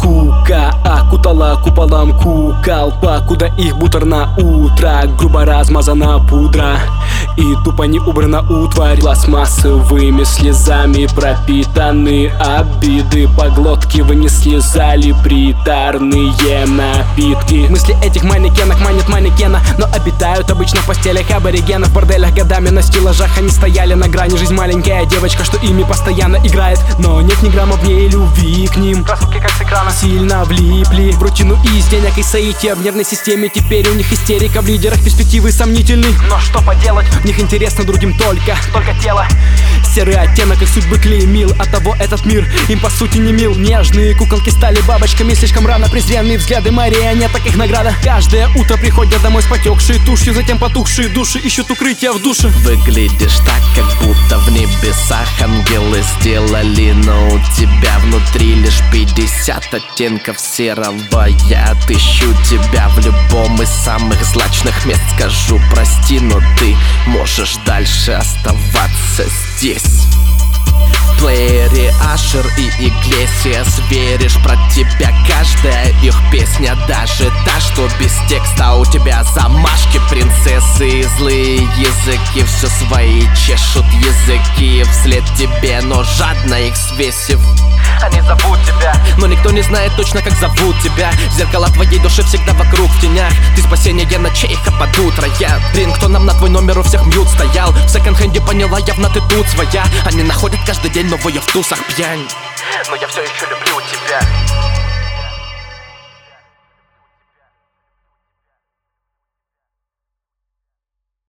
Скука окутала куполом кукол, покуда их бутер на утро. Грубо размазана пудра и тупо не убрана утварь. Пластмассовыми слезами пропитаны обиды, по глотке вынесли зали приторные напитки. Мысли этих манекенок манят манекена, но обитают обычно в постелях аборигенов. В борделях годами на стеллажах они стояли на грани. Жизнь маленькая девочка, что ими постоянно играет, но нет ни грамма в ней любви к ним. Красотки как с экрана Сильно влипли в рутину из денег и соития. В нервной системе теперь у них истерика. В лидерах перспективы сомнительны, но что поделать, в них интересно другим только тело. серый оттенок их судьбы клеймил, оттого этот мир им по сути не мил. Нежные куколки стали бабочками слишком рано. Презренные взгляды марионеток их награда. Каждое утро приходят домой с потекшей тушью, затем потухшие души ищут укрытия в душе. Выглядишь так, как будто в небесах ангелы сделали, но у тебя внутри лишь 50 оттенков серого. Я отыщу тебя в любом из самых злачных мест. Скажу прости, но ты можешь дальше оставаться здесь. В плеере Ашер и Иглесиас, веришь, про тебя каждая их песня, даже та, что без текста. У тебя замашки принцессы и злые языки все свои чешут языки вслед тебе, но жадно их свесив. Они зовут тебя, но никто не знает точно, как зовут тебя. Зеркала твоей души всегда вокруг в тенях. Ты спасение ночей, их под утро. Я рингтоном на твой номер у всех мьют стоял. В секонд-хенде поняла, явно ты тут своя. Они находят каждый день новую в тусах пьянь, но я все еще люблю тебя.